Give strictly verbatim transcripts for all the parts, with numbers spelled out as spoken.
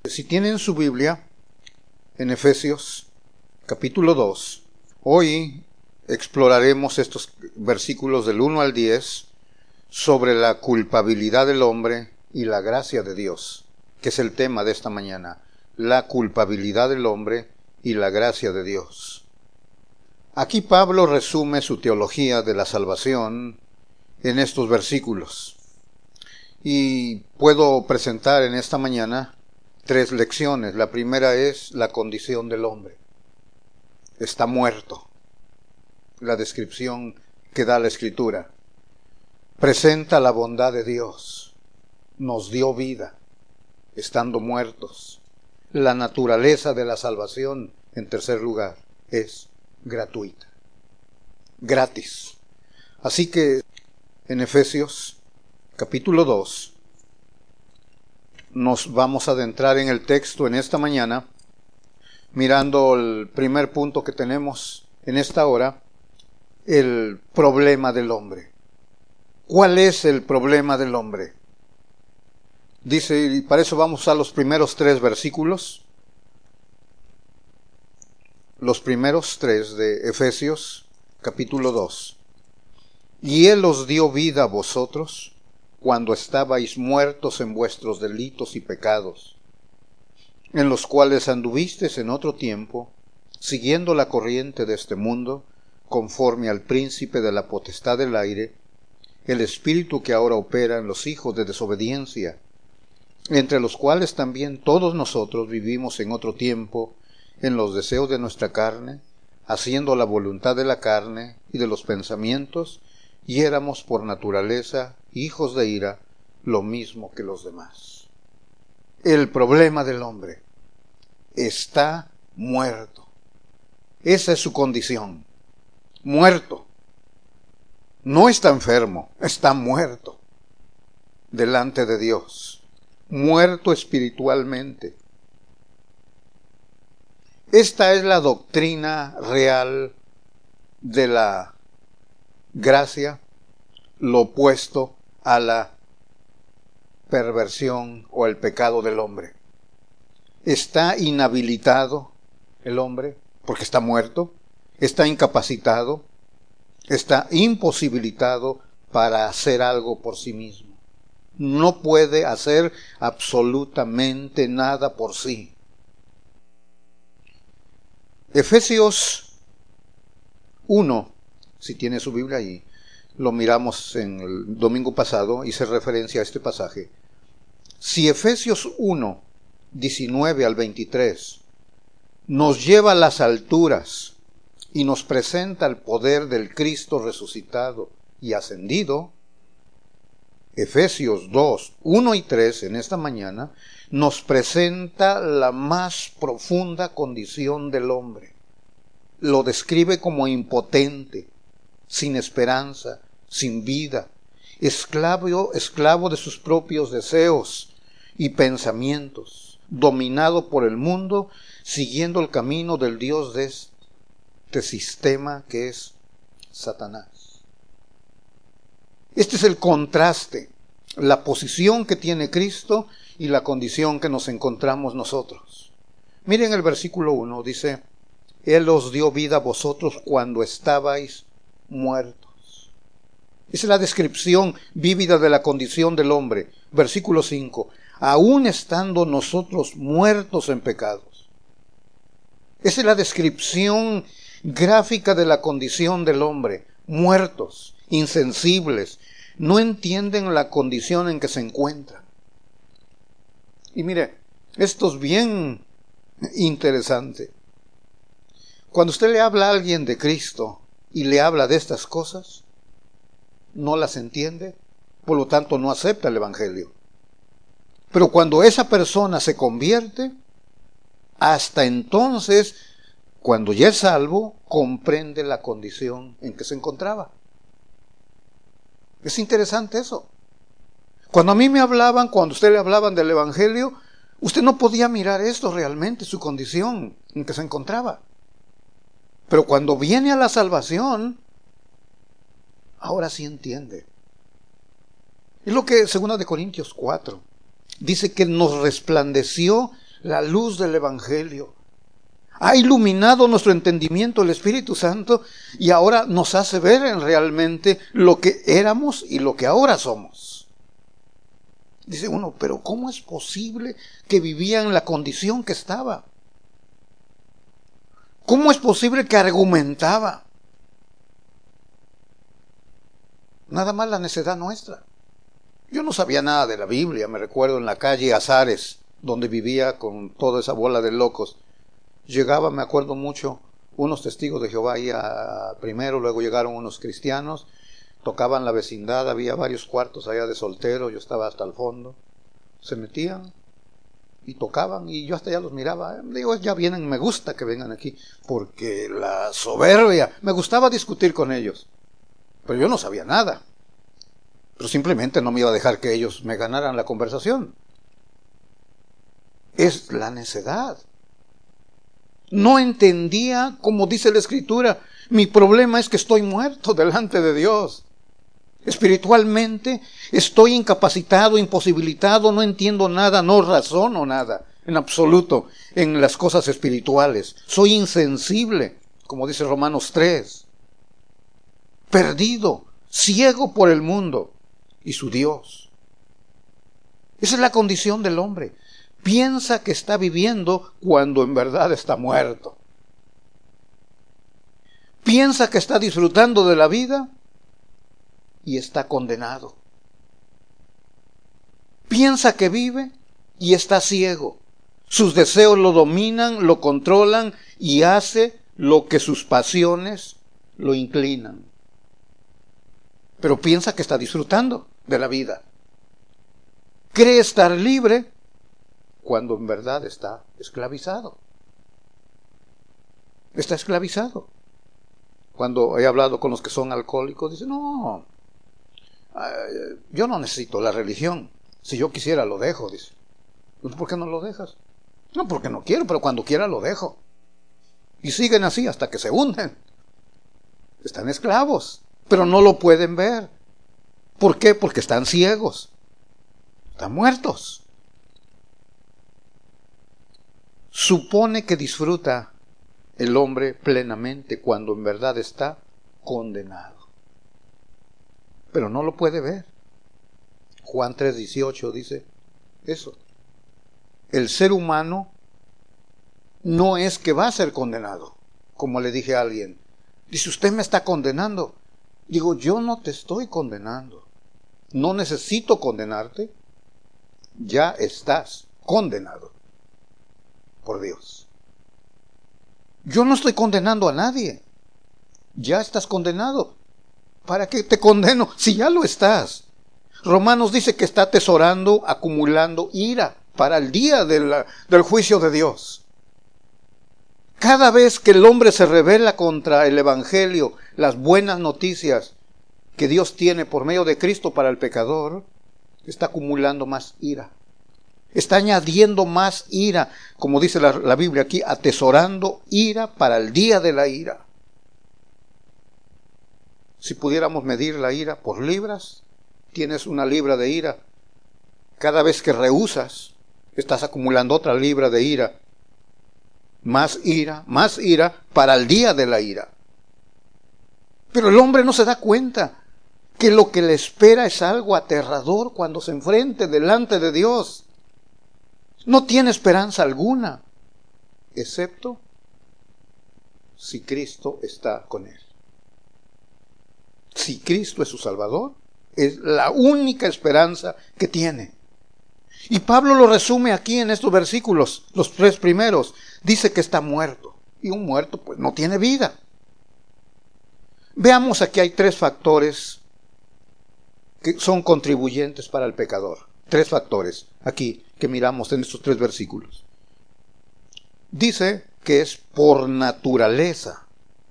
Si tienen su Biblia en Efesios capítulo dos, hoy exploraremos estos versículos del uno al diez sobre la culpabilidad del hombre y la gracia de Dios, que es el tema de esta mañana, la culpabilidad del hombre y la gracia de Dios. Aquí Pablo resume su teología de la salvación en estos versículos. Y puedo presentar en esta mañana tres lecciones. La primera es la condición del hombre. Está muerto. La descripción que da la Escritura presenta la bondad de Dios. Nos dio vida, estando muertos. La naturaleza de la salvación, en tercer lugar, es gratuita. Gratis. Así que en Efesios capítulo dos nos vamos a adentrar en el texto en esta mañana, mirando el primer punto que tenemos en esta hora, el problema del hombre. ¿Cuál es el problema del hombre? Dice, y para eso vamos a los primeros tres versículos, los primeros tres de Efesios capítulo dos. Y Él os dio vida a vosotros cuando estabais muertos en vuestros delitos y pecados, en los cuales anduvisteis en otro tiempo, siguiendo la corriente de este mundo, conforme al príncipe de la potestad del aire, el espíritu que ahora opera en los hijos de desobediencia, entre los cuales también todos nosotros vivimos en otro tiempo, en los deseos de nuestra carne, haciendo la voluntad de la carne y de los pensamientos, y éramos por naturaleza hijos de ira, lo mismo que los demás. El problema del hombre está muerto. Esa es su condición. Muerto. No está enfermo, está muerto delante de Dios. Muerto espiritualmente. Esta es la doctrina real de la gracia, lo opuesto a la perversión o el pecado del hombre. Está inhabilitado el hombre porque está muerto, está incapacitado, está imposibilitado para hacer algo por sí mismo. No puede hacer absolutamente nada por sí. Efesios uno, si tiene su Biblia ahí, lo miramos en el domingo pasado, hice referencia a este pasaje. Si Efesios uno, diecinueve al veintitrés, nos lleva a las alturas y nos presenta el poder del Cristo resucitado y ascendido, Efesios dos, uno y tres en esta mañana nos presenta la más profunda condición del hombre. Lo describe como impotente, sin esperanza, sin vida, esclavo, esclavo de sus propios deseos y pensamientos, dominado por el mundo, siguiendo el camino del Dios de este sistema que es Satanás. Este es el contraste, la posición que tiene Cristo y la condición que nos encontramos nosotros. Miren el versículo uno, dice, Él os dio vida a vosotros cuando estabais muertos. Esa es la descripción vívida de la condición del hombre. Versículo cinco, aún estando nosotros muertos en pecados. Esa es la descripción gráfica de la condición del hombre. Muertos, insensibles, no entienden la condición en que se encuentran. Y mire, esto es bien interesante. Cuando usted le habla a alguien de Cristo y le habla de estas cosas, no las entiende, por lo tanto no acepta el Evangelio. Pero cuando esa persona se convierte, hasta entonces, cuando ya es salvo, comprende la condición en que se encontraba. Es interesante eso. Cuando a mí me hablaban, cuando a usted le hablaban del Evangelio, usted no podía mirar esto realmente, su condición en que se encontraba. Pero cuando viene a la salvación, ahora sí entiende. Es lo que segunda de Corintios cuatro dice, que nos resplandeció la luz del Evangelio. Ha iluminado nuestro entendimiento el Espíritu Santo y ahora nos hace ver en realmente lo que éramos y lo que ahora somos. Dice uno, pero ¿cómo es posible que vivía en la condición que estaba? ¿Cómo es posible que argumentaba? Nada más la necedad nuestra. Yo no sabía nada de la Biblia, me recuerdo en la calle Azares, donde vivía con toda esa bola de locos. Llegaba, me acuerdo mucho, unos testigos de Jehová ahí a, primero, luego llegaron unos cristianos, tocaban la vecindad, había varios cuartos allá de soltero, yo estaba hasta el fondo, se metían y tocaban y yo hasta allá los miraba, digo, ya vienen, me gusta que vengan aquí, porque la soberbia, me gustaba discutir con ellos, pero yo no sabía nada, pero simplemente no me iba a dejar que ellos me ganaran la conversación. Es la necedad. No entendía, como dice la Escritura, mi problema es que estoy muerto delante de Dios. Espiritualmente estoy incapacitado, imposibilitado, no entiendo nada, no razono nada, en absoluto, en las cosas espirituales. Soy insensible, como dice Romanos tres. Perdido, ciego por el mundo y su Dios. Esa es la condición del hombre. Piensa que está viviendo cuando en verdad está muerto. Piensa que está disfrutando de la vida y está condenado. Piensa que vive y está ciego. Sus deseos lo dominan, lo controlan y hace lo que sus pasiones lo inclinan. Pero piensa que está disfrutando de la vida. Cree estar libre cuando en verdad está esclavizado. Está esclavizado. Cuando he hablado con los que son alcohólicos, dicen, no, yo no necesito la religión. Si yo quisiera lo dejo, dice. ¿Por qué no lo dejas? No, porque no quiero, pero cuando quiera lo dejo. Y siguen así hasta que se hunden. Están esclavos, pero no lo pueden ver. ¿Por qué? Porque están ciegos. Están muertos. Supone que disfruta el hombre plenamente cuando en verdad está condenado. Pero no lo puede ver. Juan tres dieciocho dice eso. El ser humano no es que va a ser condenado, como le dije a alguien. Dice, usted me está condenando. Digo, yo no te estoy condenando. No necesito condenarte. Ya estás condenado por Dios. Yo no estoy condenando a nadie. Ya estás condenado. ¿Para qué te condeno si ya lo estás? Romanos dice que está atesorando, acumulando ira para el día de la, del juicio de Dios. Cada vez que el hombre se rebela contra el Evangelio, las buenas noticias que Dios tiene por medio de Cristo para el pecador, está acumulando más ira. Está añadiendo más ira, como dice la, la Biblia aquí, atesorando ira para el día de la ira. Si pudiéramos medir la ira por libras, tienes una libra de ira. Cada vez que rehusas, estás acumulando otra libra de ira. Más ira, más ira para el día de la ira. Pero el hombre no se da cuenta que lo que le espera es algo aterrador cuando se enfrente delante de Dios. No tiene esperanza alguna, excepto si Cristo está con él. Si Cristo es su Salvador, es la única esperanza que tiene. Y Pablo lo resume aquí en estos versículos, los tres primeros. Dice que está muerto. Y un muerto pues no tiene vida. Veamos, aquí hay tres factores que son contribuyentes para el pecador. Tres factores aquí que miramos en estos tres versículos. Dice que es por naturaleza.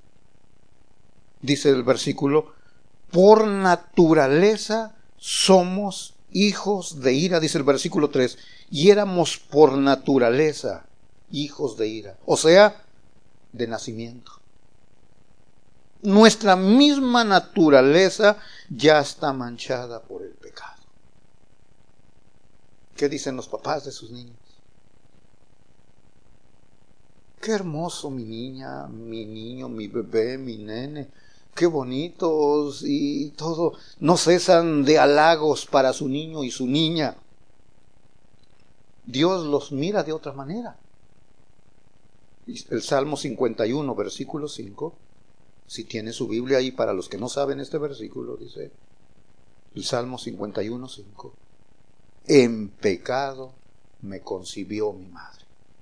Dice el versículo, por naturaleza somos hijos de ira, dice el versículo tres, y éramos por naturaleza hijos de ira, o sea, de nacimiento. Nuestra misma naturaleza ya está manchada por el pecado. ¿Qué dicen los papás de sus niños? qué hermoso mi niña, mi niño, mi bebé, mi nene, qué bonitos y todo. No cesan de halagos para su niño y su niña. Dios los mira de otra manera. El Salmo cincuenta y uno, versículo cinco, si tiene su Biblia ahí, para los que no saben este versículo, dice el Salmo cincuenta y uno, cinco: en pecado me concibió mi madre.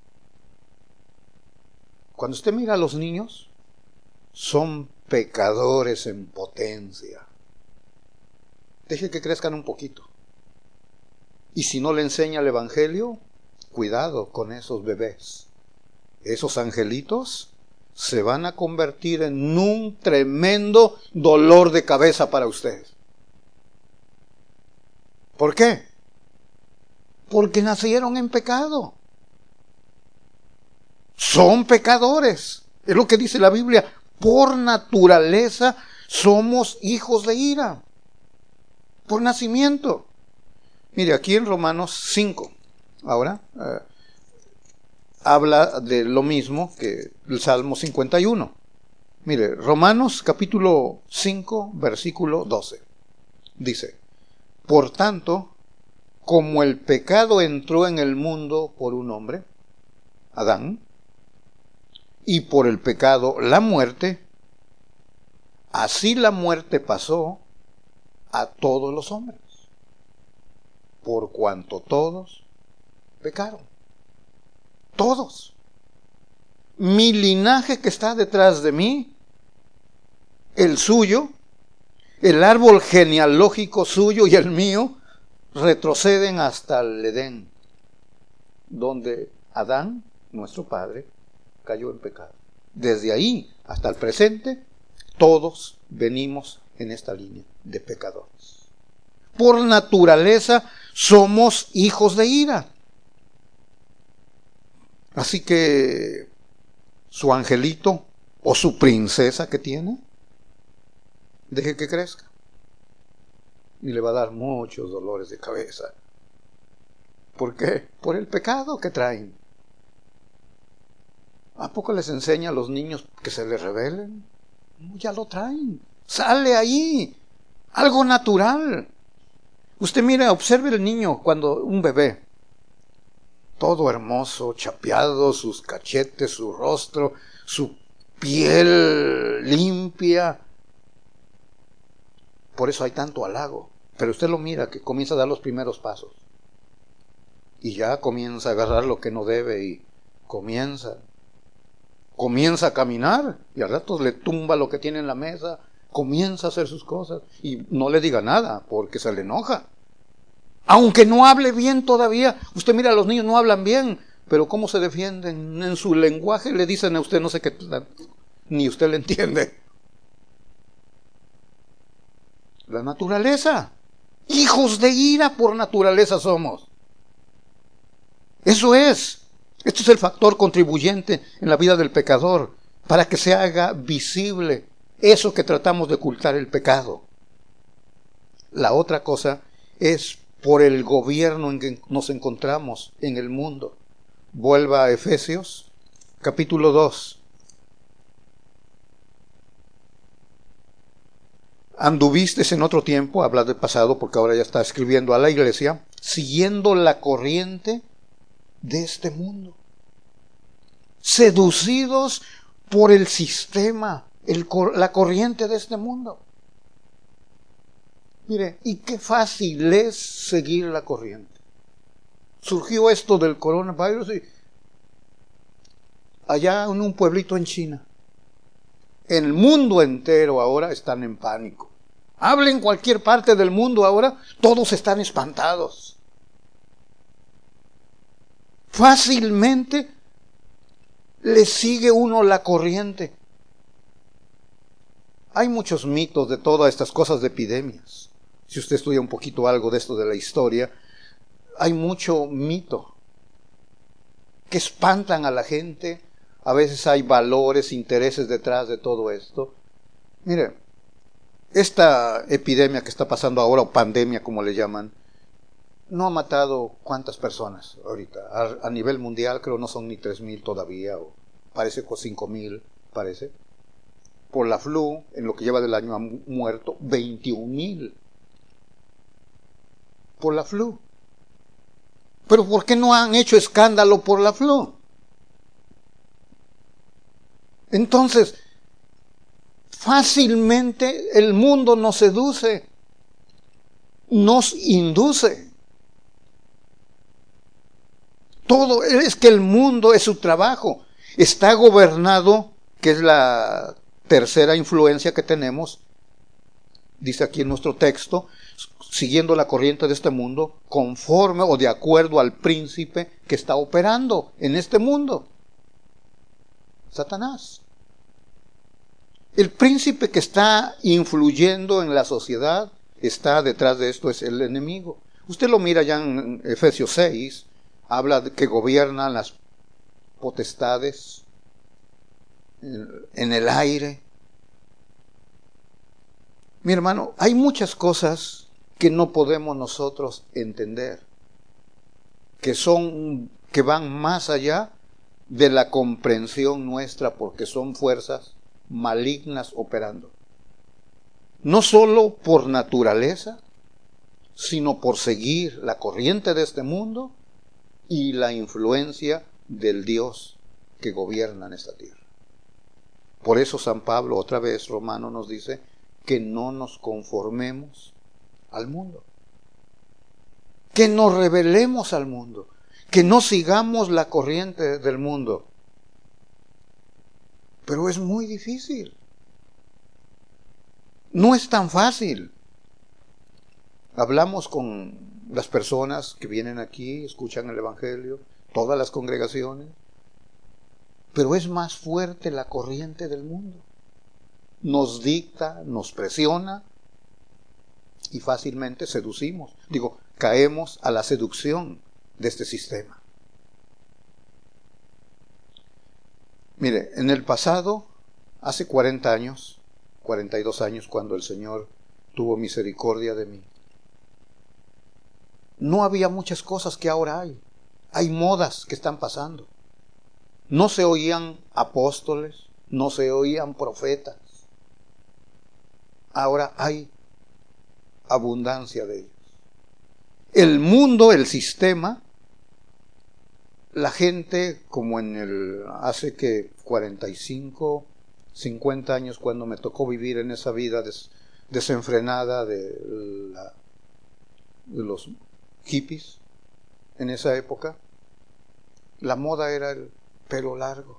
Cuando usted mira a los niños, son pecadores en potencia. Deje que crezcan un poquito. Y si no le enseña el Evangelio, cuidado con esos bebés. Esos angelitos se van a convertir en un tremendo dolor de cabeza para ustedes. ¿Por qué? Porque nacieron en pecado. Son pecadores. Es lo que dice la Biblia. Por naturaleza somos hijos de ira. Por nacimiento. Mire, aquí en Romanos cinco, ahora, eh, habla de lo mismo que el Salmo cincuenta y uno. Mire, Romanos capítulo cinco, versículo doce. Dice: por tanto, como el pecado entró en el mundo por un hombre, Adán, y por el pecado la muerte, así la muerte pasó a todos los hombres, por cuanto todos pecaron. Todos. Mi linaje que está detrás de mí, el suyo, el árbol genealógico suyo y el mío, retroceden hasta el Edén, donde Adán, nuestro padre, cayó en pecado. Desde ahí hasta el presente, todos venimos en esta línea de pecadores. Por naturaleza somos hijos de ira. Así que su angelito o su princesa que tiene, deje que crezca. Y le va a dar muchos dolores de cabeza. ¿Por qué? Por el pecado que traen. ¿A poco les enseña a los niños que se les rebelen? Ya lo traen. Sale ahí. Algo natural. Usted mira, observe el niño cuando un bebé, todo hermoso, chapeado, sus cachetes, su rostro, su piel limpia. Por eso hay tanto halago. Pero usted lo mira que comienza a dar los primeros pasos. Y ya comienza a agarrar lo que no debe y comienza. Comienza a caminar y al rato le tumba lo que tiene en la mesa. Comienza a hacer sus cosas y no le diga nada porque se le enoja. Aunque no hable bien todavía. Usted mira, los niños no hablan bien, pero cómo se defienden en su lenguaje, le dicen a usted no sé qué, ni usted le entiende. La naturaleza. Hijos de ira por naturaleza somos. Eso es. Esto es el factor contribuyente en la vida del pecador, para que se haga visible eso que tratamos de ocultar, el pecado. La otra cosa es por el gobierno en que nos encontramos en el mundo. Vuelva a Efesios, capítulo dos. Anduvistes en otro tiempo, habla del pasado porque ahora ya está escribiendo a la iglesia, siguiendo la corriente de este mundo, seducidos por el sistema, el, la corriente de este mundo. Mire, y qué fácil es seguir la corriente. Surgió esto del coronavirus y allá en un pueblito en China, en el mundo entero ahora están en pánico. Hable en cualquier parte del mundo ahora, todos están espantados. Fácilmente le sigue uno la corriente. Hay muchos mitos de todas estas cosas de epidemias. Si usted estudia un poquito algo de esto de la historia, hay mucho mito que espantan a la gente. A veces hay valores, intereses detrás de todo esto. Mire, esta epidemia que está pasando ahora, o pandemia como le llaman, no ha matado cuántas personas ahorita. A, a nivel mundial creo no son ni tres mil todavía, o parece con cinco mil, parece. Por la flu, en lo que lleva del año han muerto veintiún mil. Por la flu. Pero ¿por qué no han hecho escándalo por la flu? Entonces, fácilmente el mundo nos seduce, nos induce. Todo es que el mundo es su trabajo. Está gobernado, que es la tercera influencia que tenemos, dice aquí en nuestro texto, siguiendo la corriente de este mundo, conforme o de acuerdo al príncipe que está operando en este mundo, Satanás. El príncipe que está influyendo en la sociedad, está detrás de esto, es el enemigo. Usted lo mira ya en Efesios seis, habla de que gobiernan las potestades en el aire. Mi hermano, hay muchas cosas que no podemos nosotros entender, que son, que van más allá de la comprensión nuestra, porque son fuerzas malignas operando. No solo por naturaleza, sino por seguir la corriente de este mundo y la influencia del Dios que gobierna en esta tierra. Por eso San Pablo, otra vez Romano, nos dice que no nos conformemos al mundo, que nos rebelemos al mundo, que no sigamos la corriente del mundo. Pero es muy difícil. No es tan fácil. Hablamos con las personas que vienen aquí, escuchan el Evangelio, todas las congregaciones, pero es más fuerte la corriente del mundo. Nos dicta, nos presiona y fácilmente seducimos. Digo, caemos a la seducción de este sistema. Mire, en el pasado, hace cuarenta años, cuarenta y dos años, cuando el Señor tuvo misericordia de mí, no había muchas cosas que ahora hay. Hay modas que están pasando. No se oían apóstoles, no se oían profetas. Ahora hay abundancia de ellos. El mundo, el sistema, la gente, como en el hace que cuarenta y cinco, cincuenta años, cuando me tocó vivir en esa vida des, desenfrenada de, la, de los hippies, en esa época, la moda era el pelo largo.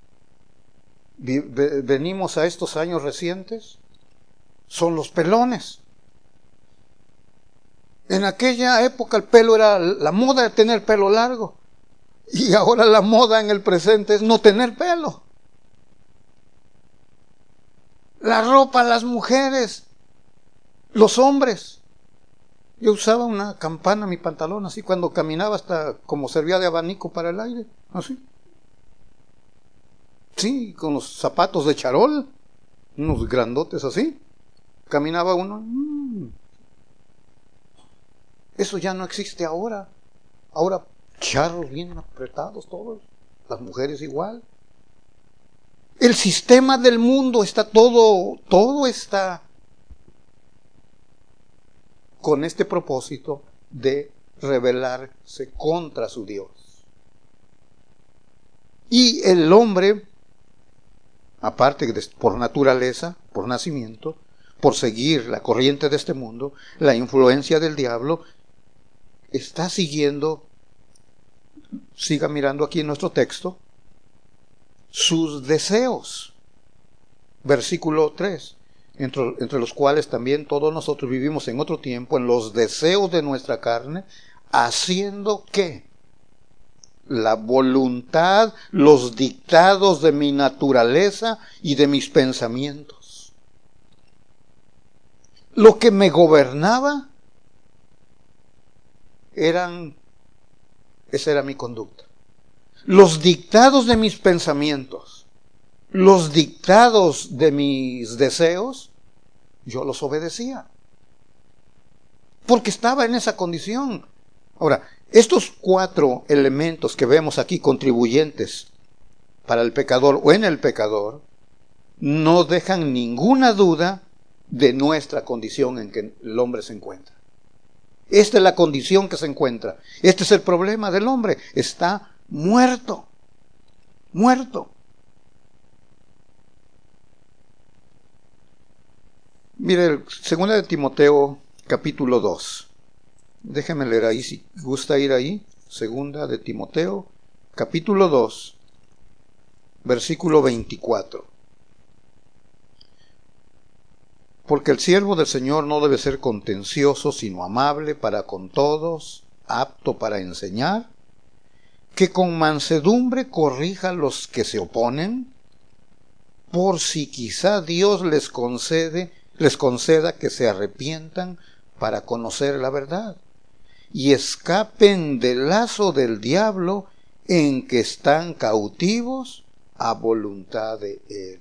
Venimos a estos años recientes, son los pelones. En aquella época el pelo era la moda de tener pelo largo. Y ahora la moda en el presente es no tener pelo. La ropa, las mujeres, los hombres. Yo usaba una campana en mi pantalón, así cuando caminaba, hasta como servía de abanico para el aire, así. Sí, con los zapatos de charol, unos grandotes así. Caminaba uno. Mmm. Eso ya no existe ahora. Ahora charros bien apretados todos, las mujeres igual. El sistema del mundo está todo, todo está con este propósito de rebelarse contra su Dios. Y el hombre, aparte de por naturaleza, por nacimiento, por seguir la corriente de este mundo, la influencia del diablo, está siguiendo, siga mirando aquí en nuestro texto, sus deseos. Versículo tres, entre, entre los cuales también todos nosotros vivimos en otro tiempo, en los deseos de nuestra carne, haciendo ¿qué? La voluntad, los dictados de mi naturaleza y de mis pensamientos. Lo que me gobernaba eran, esa era mi conducta. Los dictados de mis pensamientos, los dictados de mis deseos, yo los obedecía. Porque estaba en esa condición. Ahora, estos cuatro elementos que vemos aquí, contribuyentes para el pecador o en el pecador, no dejan ninguna duda de nuestra condición en que el hombre se encuentra. Esta es la condición que se encuentra. Este es el problema del hombre. Está muerto. Muerto. Mire, segunda de Timoteo, capítulo dos. Déjeme leer ahí, si gusta ir ahí. Segunda de Timoteo, capítulo dos, versículo veinticuatro. Porque el siervo del Señor no debe ser contencioso, sino amable para con todos, apto para enseñar, que con mansedumbre corrija a los que se oponen, por si quizá Dios les concede, les conceda que se arrepientan para conocer la verdad, y escapen del lazo del diablo en que están cautivos a voluntad de él.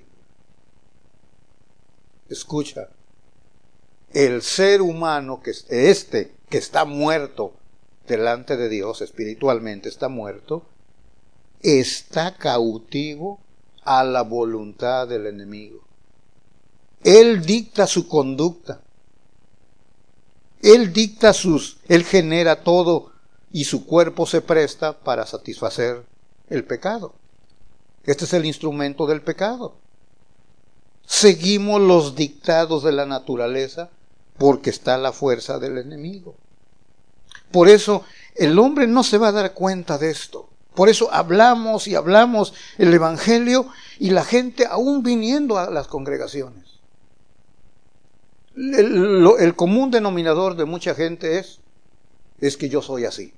Escucha, el ser humano, que este, que está muerto delante de Dios, espiritualmente está muerto, está cautivo a la voluntad del enemigo. Él dicta su conducta. Él dicta sus, él genera todo y su cuerpo se presta para satisfacer el pecado. Este es el instrumento del pecado. Seguimos los dictados de la naturaleza porque está la fuerza del enemigo. Por eso el hombre no se va a dar cuenta de esto. Por eso hablamos y hablamos el evangelio y la gente aún viniendo a las congregaciones. El, el, el común denominador de mucha gente es, es que yo soy así.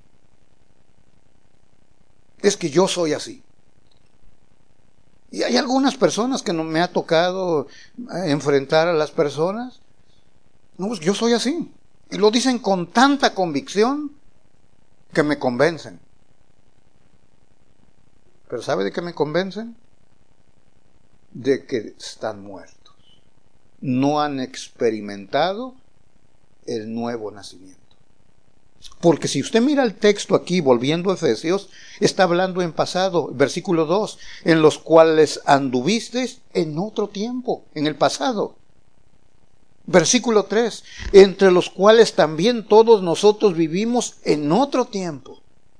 Es que yo soy así. Y hay algunas personas que no me ha tocado enfrentar a las personas. No, pues yo soy así. Y lo dicen con tanta convicción que me convencen. ¿Pero sabe de qué me convencen? De que están muertos. No han experimentado el nuevo nacimiento. Porque si usted mira el texto aquí, volviendo a Efesios, está hablando en pasado, versículo dos, en los cuales anduvisteis en otro tiempo, en el pasado. Versículo tres, entre los cuales también todos nosotros vivimos en otro tiempo.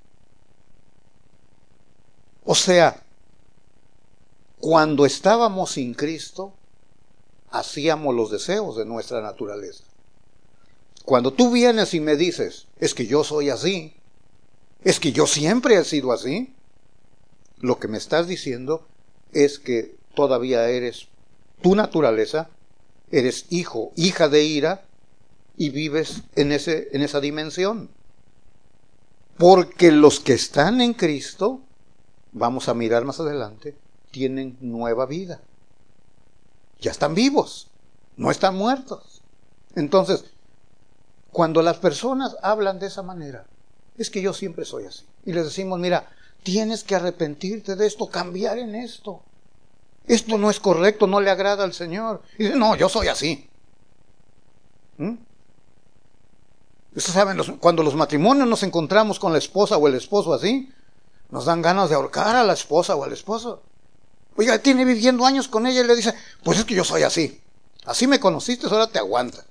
O sea, cuando estábamos sin Cristo, hacíamos los deseos de nuestra naturaleza. Cuando tú vienes y me dices, es que yo soy así, es que yo siempre he sido así, lo que me estás diciendo es que todavía eres tu naturaleza, eres hijo, hija de ira, y vives en ese, en esa dimensión. Porque los que están en Cristo, vamos a mirar más adelante, tienen nueva vida. Ya están vivos, no están muertos. Entonces, cuando las personas hablan de esa manera, es que yo siempre soy así. Y les decimos, mira, tienes que arrepentirte de esto, cambiar en esto. Esto no es correcto, no le agrada al Señor. Y dice, no, yo soy así. ¿Mm? Ustedes saben, los, cuando los matrimonios nos encontramos con la esposa o el esposo así, nos dan ganas de ahorcar a la esposa o al esposo. Oiga, tiene viviendo años con ella y le dice, pues es que yo soy así. Así me conociste, ahora te aguanta.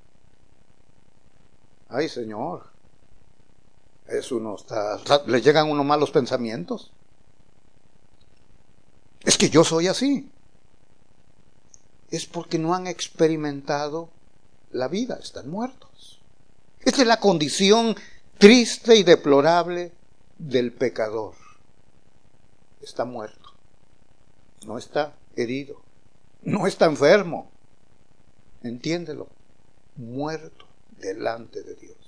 Ay, Señor. Es uno está, le llegan a uno malos pensamientos. Es que yo soy así. Es porque no han experimentado la vida, están muertos. Esta es la condición triste y deplorable del pecador. Está muerto. No está herido. No está enfermo. Entiéndelo. Muerto delante de Dios.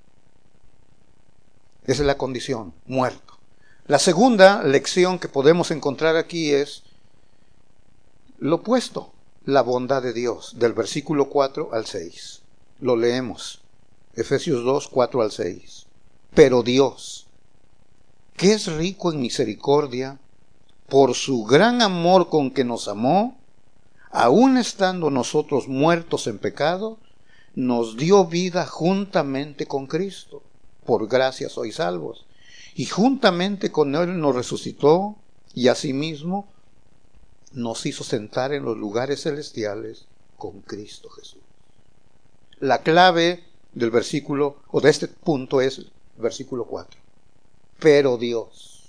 Esa es la condición, muerto. La segunda lección que podemos encontrar aquí es lo opuesto, la bondad de Dios, del versículo cuatro al seis. Lo leemos. Efesios dos, cuatro al seis. Pero Dios, que es rico en misericordia, por su gran amor con que nos amó, aun estando nosotros muertos en pecado, nos dio vida juntamente con Cristo. Por gracia sois salvos. Y juntamente con Él nos resucitó y asimismo nos hizo sentar en los lugares celestiales con Cristo Jesús. La clave del versículo, o de este punto, es el versículo cuatro. Pero Dios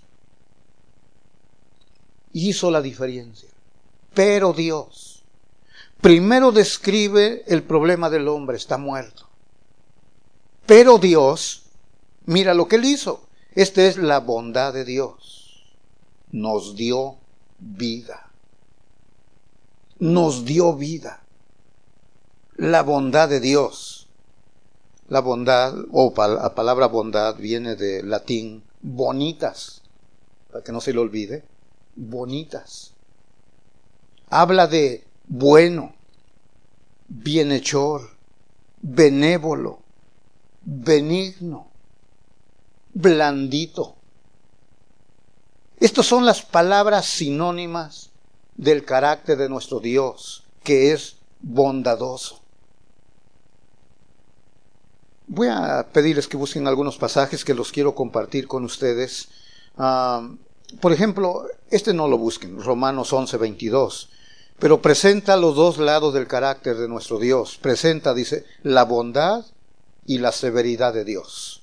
hizo la diferencia. Pero Dios primero describe el problema del hombre, está muerto. Pero Dios, mira lo que él hizo. Esta es la bondad de Dios. Nos dio vida. Nos dio vida. La bondad de Dios. La bondad, o la palabra bondad viene del latín bonitas, para que no se le olvide, bonitas. Habla de bueno, bienhechor, benévolo, benigno, blandito. Estas son las palabras sinónimas del carácter de nuestro Dios, que es bondadoso. Voy a pedirles que busquen algunos pasajes que los quiero compartir con ustedes. Uh, por ejemplo, este no lo busquen, Romanos once, veintidós. Pero presenta los dos lados del carácter de nuestro Dios. Presenta, dice, la bondad y la severidad de Dios.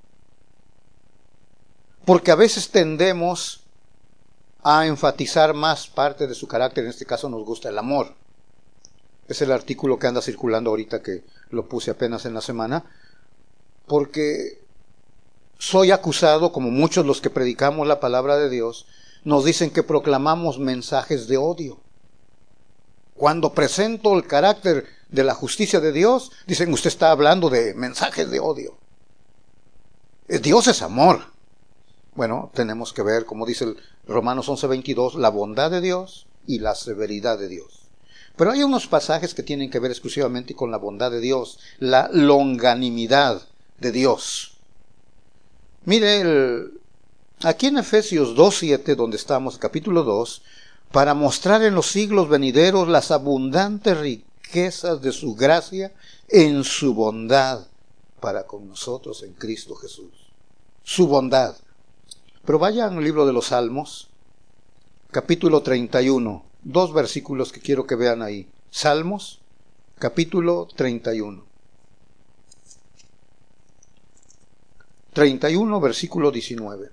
Porque a veces tendemos a enfatizar más parte de su carácter. En este caso nos gusta el amor. Es el artículo que anda circulando ahorita, que lo puse apenas en la semana. Porque soy acusado, como muchos los que predicamos la palabra de Dios, nos dicen que proclamamos mensajes de odio. Cuando presento el carácter de la justicia de Dios, dicen, usted está hablando de mensajes de odio. Dios es amor. Bueno, tenemos que ver, como dice el Romanos once, veintidós, la bondad de Dios y la severidad de Dios. Pero hay unos pasajes que tienen que ver exclusivamente con la bondad de Dios, la longanimidad de Dios. Mire, el, aquí en Efesios dos, siete, donde estamos, capítulo dos, para mostrar en los siglos venideros las abundantes riquezas de su gracia en su bondad para con nosotros en Cristo Jesús. Su bondad. Pero vayan al libro de los Salmos, capítulo treinta y uno, dos versículos que quiero que vean ahí. Salmos, capítulo treinta y uno. treinta y uno, versículo diecinueve.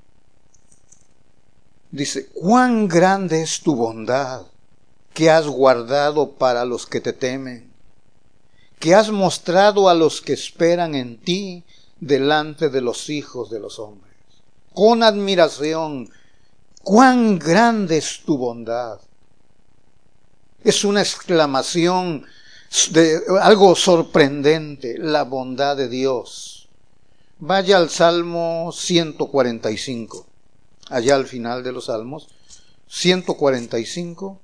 Dice, cuán grande es tu bondad que has guardado para los que te temen, que has mostrado a los que esperan en ti delante de los hijos de los hombres. Con admiración, cuán grande es tu bondad. Es una exclamación de algo sorprendente, la bondad de Dios. Vaya al Salmo ciento cuarenta y cinco. Allá al final de los Salmos, ciento cuarenta y cinco.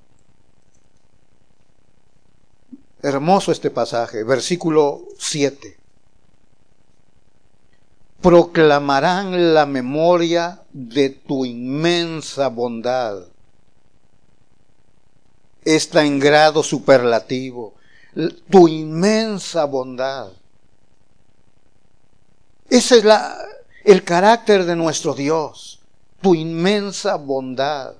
Hermoso este pasaje, versículo siete. Proclamarán la memoria de tu inmensa bondad. Está en grado superlativo. Tu inmensa bondad. Ese es la, el carácter de nuestro Dios. Tu inmensa bondad.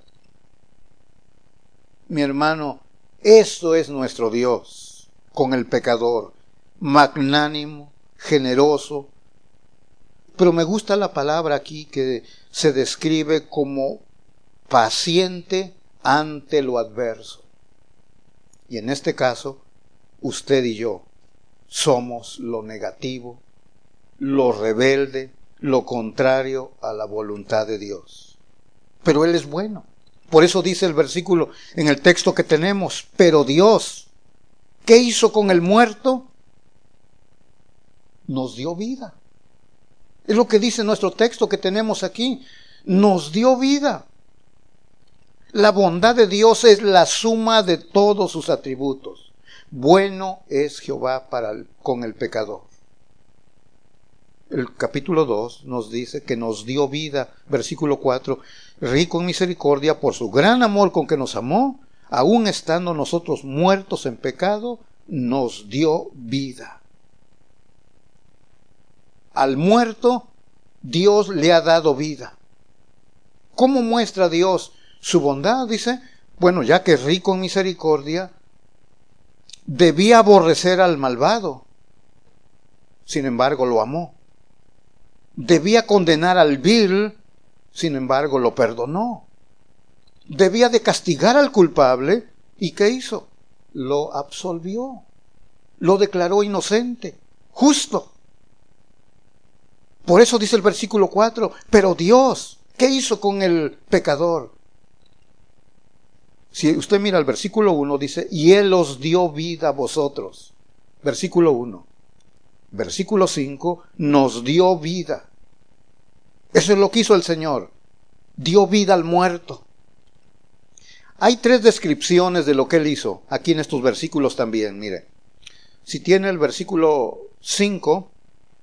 Mi hermano, eso es nuestro Dios con el pecador, magnánimo, generoso. Pero me gusta la palabra aquí que se describe como paciente ante lo adverso. Y en este caso, usted y yo somos lo negativo, lo rebelde, lo contrario a la voluntad de Dios. Pero Él es bueno. Por eso dice el versículo en el texto que tenemos, pero Dios, ¿qué hizo con el muerto? Nos dio vida. Es lo que dice nuestro texto que tenemos aquí. Nos dio vida. La bondad de Dios es la suma de todos sus atributos. Bueno es Jehová para el, con el pecador. El capítulo dos nos dice que nos dio vida, versículo cuatro, rico en misericordia por su gran amor con que nos amó, aun estando nosotros muertos en pecado, nos dio vida. Al muerto, Dios le ha dado vida. ¿Cómo muestra Dios Su bondad, dice, bueno, ya que es rico en misericordia, debía aborrecer al malvado. Sin embargo, lo amó. Debía condenar al vil, sin embargo, lo perdonó. Debía de castigar al culpable, ¿y qué hizo? Lo absolvió. Lo declaró inocente, justo. Por eso dice el versículo cuatro, pero Dios, ¿qué hizo con el pecador? Si usted mira el versículo uno, dice, y Él os dio vida a vosotros. Versículo uno. Versículo cinco, nos dio vida. Eso es lo que hizo el Señor. Dio vida al muerto. Hay tres descripciones de lo que Él hizo, aquí en estos versículos también, mire. Si tiene el versículo cinco,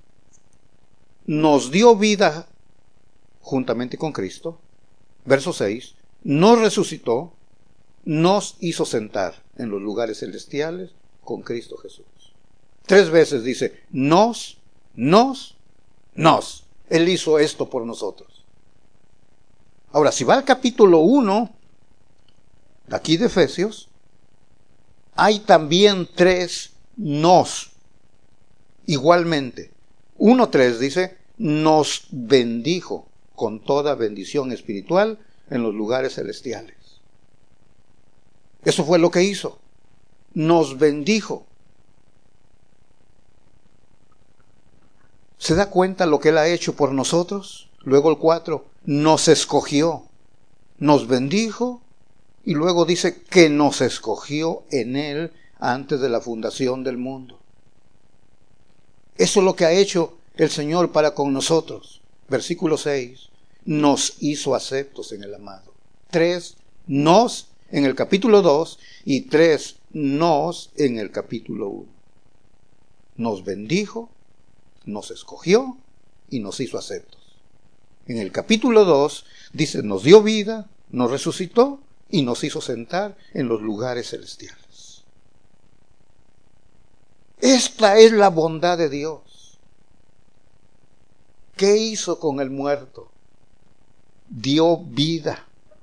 nos dio vida juntamente con Cristo. Verso seis, nos resucitó, nos hizo sentar en los lugares celestiales con Cristo Jesús. Tres veces dice, nos, nos, nos. Él hizo esto por nosotros. Ahora, si va al capítulo uno, aquí de Efesios, hay también tres nos. Igualmente, uno tres dice, nos bendijo con toda bendición espiritual en los lugares celestiales. Eso fue lo que hizo. Nos bendijo. ¿Se da cuenta lo que Él ha hecho por nosotros? Luego el cuatro, nos escogió, nos bendijo, y luego dice que nos escogió en Él antes de la fundación del mundo. Eso es lo que ha hecho el Señor para con nosotros. Versículo seis, nos hizo aceptos en el amado. Tres, nos en el capítulo dos y tres, nos en el capítulo uno. Nos bendijo, nos escogió y nos hizo aceptos. En el capítulo dos dice, nos dio vida, nos resucitó y nos hizo sentar en los lugares celestiales. Esta es la bondad de Dios. ¿Qué hizo con el muerto? Dio vida.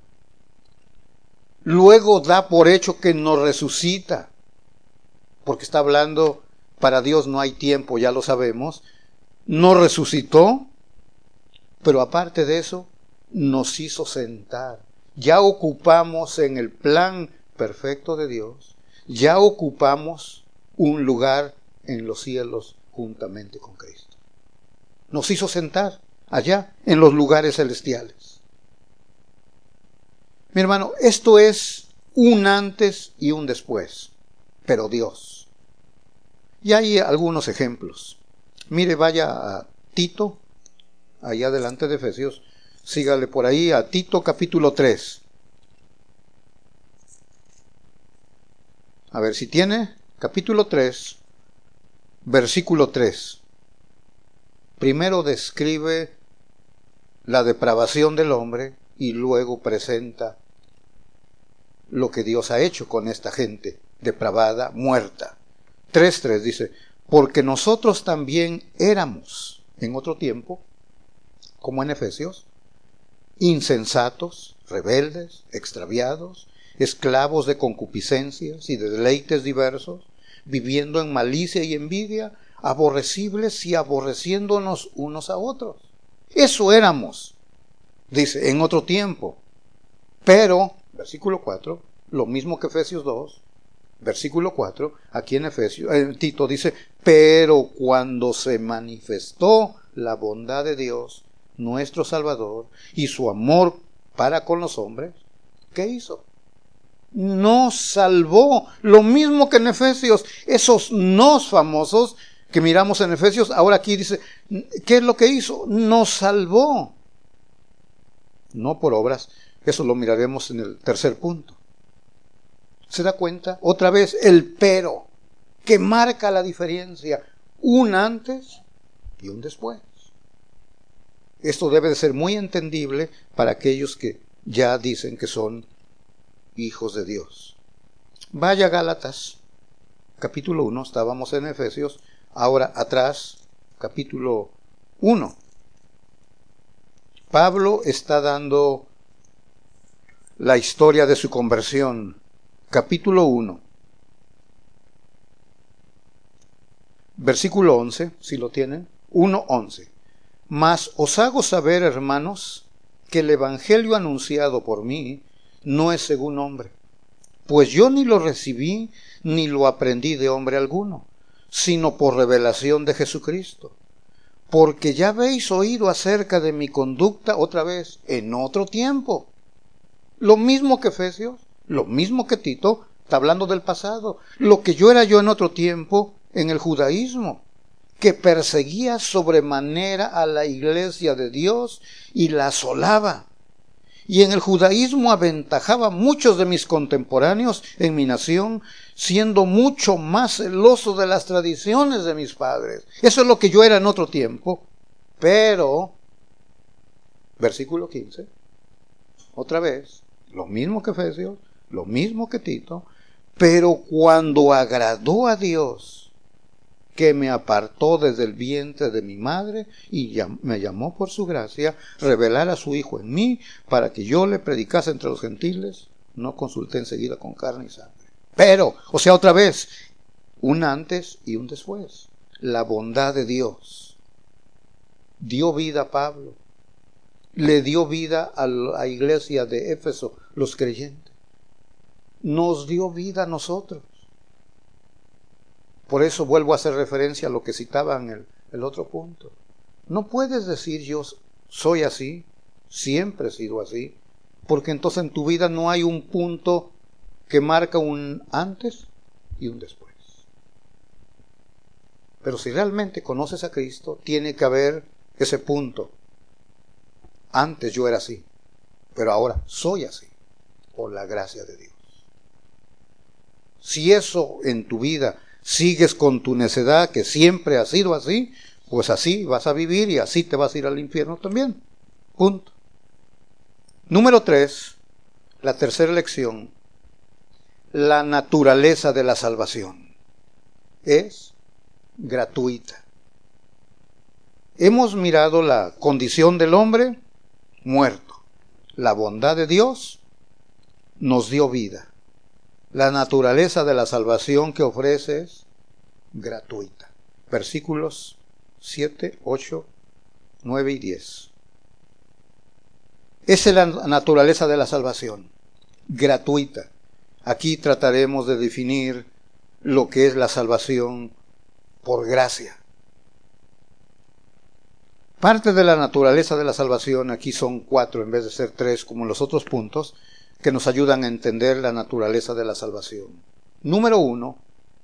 Luego da por hecho que nos resucita, porque está hablando, para Dios no hay tiempo, ya lo sabemos. Nos resucitó, pero aparte de eso, nos hizo sentar. Ya ocupamos en el plan perfecto de Dios, ya ocupamos un lugar en los cielos juntamente con Cristo. Nos hizo sentar allá en los lugares celestiales. Mi hermano, esto es un antes y un después, pero Dios. Y hay algunos ejemplos. Mire, vaya a Tito, allá delante de Efesios, sígale por ahí a Tito capítulo tres. A ver si tiene, capítulo tres, versículo tres. Primero describe la depravación del hombre y luego presenta lo que Dios ha hecho con esta gente depravada, muerta. tres tres dice, porque nosotros también éramos en otro tiempo, como en Efesios, insensatos, rebeldes, extraviados, esclavos de concupiscencias y de deleites diversos, viviendo en malicia y envidia, aborrecibles y aborreciéndonos unos a otros. Eso éramos, dice, en otro tiempo. Pero, versículo cuatro, lo mismo que Efesios dos, versículo cuatro, aquí en Efesios, en Tito dice, pero cuando se manifestó la bondad de Dios, nuestro Salvador, y su amor para con los hombres, ¿qué hizo? Nos salvó. Lo mismo que en Efesios, esos nos famosos que miramos en Efesios, ahora aquí dice, ¿qué es lo que hizo? Nos salvó. No por obras, eso lo miraremos en el tercer punto. ¿Se da cuenta? Otra vez el pero, que marca la diferencia, un antes y un después. Esto debe de ser muy entendible para aquellos que ya dicen que son hijos de Dios. Vaya a Gálatas, capítulo uno, estábamos en Efesios, ahora atrás, capítulo uno. Pablo está dando la historia de su conversión. Capítulo uno. Versículo once, si lo tienen. uno once. Mas os hago saber, hermanos, que el evangelio anunciado por mí no es según hombre, pues yo ni lo recibí ni lo aprendí de hombre alguno, sino por revelación de Jesucristo. Porque ya habéis oído acerca de mi conducta otra vez, en otro tiempo. Lo mismo que Efesios, lo mismo que Tito, está hablando del pasado. Lo que yo era yo en otro tiempo, en el judaísmo, que perseguía sobremanera a la iglesia de Dios y la asolaba. Y en el judaísmo aventajaba a muchos de mis contemporáneos en mi nación, siendo mucho más celoso de las tradiciones de mis padres. Eso es lo que yo era en otro tiempo. Pero, versículo quince, otra vez, lo mismo que Efesios, lo mismo que Tito, pero cuando agradó a Dios, que me apartó desde el vientre de mi madre y me llamó por su gracia, revelar a su Hijo en mí, para que yo le predicase entre los gentiles, no consulté enseguida con carne y sangre. Pero, o sea, otra vez, un antes y un después. La bondad de Dios dio vida a Pablo, le dio vida a la iglesia de Éfeso, los creyentes, nos dio vida a nosotros. Por eso vuelvo a hacer referencia a lo que citaba en el, el otro punto. No puedes decir yo soy así, siempre he sido así, porque entonces en tu vida no hay un punto que marca un antes y un después. Pero si realmente conoces a Cristo, tiene que haber ese punto. Antes yo era así, pero ahora soy así, por la gracia de Dios. Si eso en tu vida sigues con tu necedad, que siempre ha sido así, pues así vas a vivir y así te vas a ir al infierno también. Punto. Número tres, la tercera lección, la naturaleza de la salvación es gratuita. Hemos mirado la condición del hombre muerto. La bondad de Dios nos dio vida. La naturaleza de la salvación que ofrece es gratuita. Versículos siete, ocho, nueve y diez. Esa es la naturaleza de la salvación, gratuita. Aquí trataremos de definir lo que es la salvación por gracia. Parte de la naturaleza de la salvación, aquí son cuatro en vez de ser tres como en los otros puntos, que nos ayudan a entender la naturaleza de la salvación. Número uno,